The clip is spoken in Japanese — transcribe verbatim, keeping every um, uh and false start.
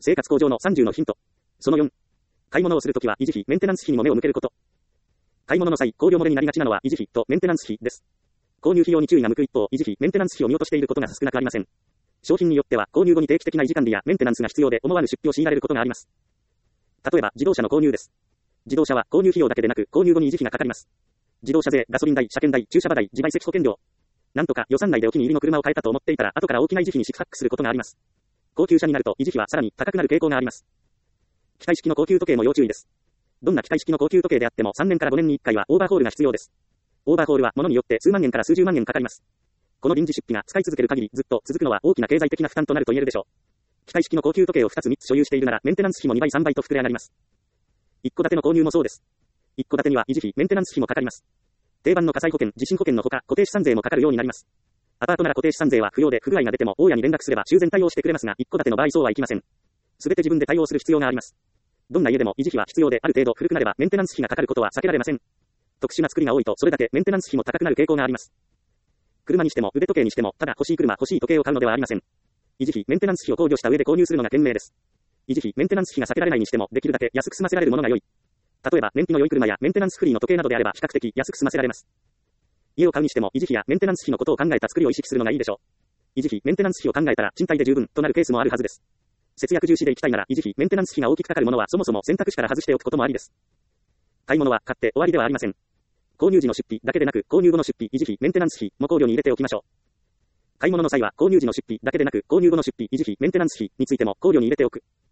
生活向上のさんじゅうのヒント。そのよん。買い物をするときは維持費、メンテナンス費にも目を向けること。買い物の際、考慮漏れになりがちなのは維持費とメンテナンス費です。購入費用に注意が向く一方、維持費、メンテナンス費を見落としていることが少なくありません。商品によっては、購入後に定期的な維持管理やメンテナンスが必要で思わぬ出費を強いられることがあります。例えば、自動車の購入です。自動車は購入費用だけでなく、購入後に維持費がかかります。自動車税、ガソリン代、車検代、駐車場代、自賠責保険料。なんとか予算内でお気に入りの車を買えたと思っていたら、後から大きな維持費に四苦八苦することがあります。高級車になると維持費はさらに高くなる傾向があります。機械式の高級時計も要注意です。どんな機械式の高級時計であってもさんねんからごねんにいっかいはオーバーホールが必要です。オーバーホールは物によって数万円から数十万円かかります。この臨時出費が使い続ける限りずっと続くのは大きな経済的な負担となると言えるでしょう。機械式の高級時計をふたつみっつ所有しているならメンテナンス費もにばいさんばいと膨れ上がります。一戸建ての購入もそうです。一戸建てには維持費、メンテナンス費もかかります。定番の火災保険、地震保険のほか固定資産税もかかるようになります。アパートなら固定資産税は不要で不具合が出ても大家に連絡すれば修繕対応してくれますが、一戸建ての場合そうはいきません。すべて自分で対応する必要があります。どんな家でも維持費は必要である程度古くなればメンテナンス費がかかることは避けられません。特殊な作りが多いとそれだけメンテナンス費も高くなる傾向があります。車にしても腕時計にしてもただ欲しい車欲しい時計を買うのではありません。維持費、メンテナンス費を考慮した上で購入するのが賢明です。維持費、メンテナンス費が避けられないにしてもできるだけ安く済ませられるものが良い。例えば燃費の良い車やメンテナンスフリーの時計などであれば比較的安く済ませられます。家を買うにしても維持費やメンテナンス費のことを考えた作りを意識するのがいいでしょう。維持費、メンテナンス費を考えたら賃貸で十分となるケースもあるはずです。節約重視でいきたいなら維持費、メンテナンス費が大きくかかるものはそもそも選択肢から外しておくこともありです。買い物は買って終わりではありません。購入時の出費だけでなく購入後の出費、維持費、メンテナンス費も考慮に入れておきましょう。買い物の際は購入時の出費だけでなく購入後の出費、維持費、メンテナンス費についても考慮に入れておく。